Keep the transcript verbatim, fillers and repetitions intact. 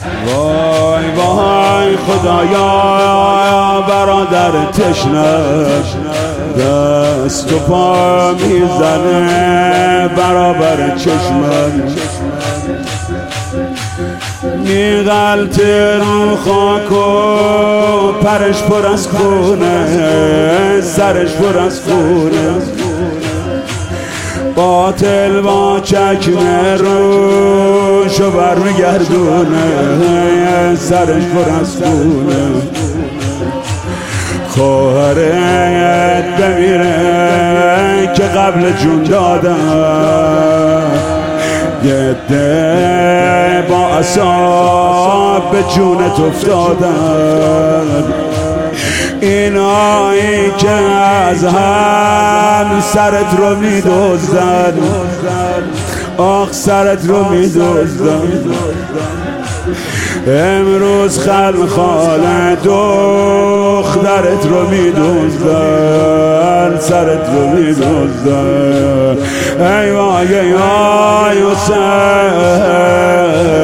وای وای خدایا برادر تشنه دست و پا میزنه برابر چشمم، میغلطه رو خاک و پرش پر از خونه، سرش پر از خونه، قاتل با چکمه روشو بر میگردونه، سرش پر از خونه. خواهرت بمیره که قبل جون دادن، یه ده با عصاب به جونت افتادن، اینایی که از هم سرت رو میدوزدن، آخ سرت رو میدوزدن. امروز خلخال دخترت رو میدوزدن، سرت رو میدوزدن. ای وای ای وای حسین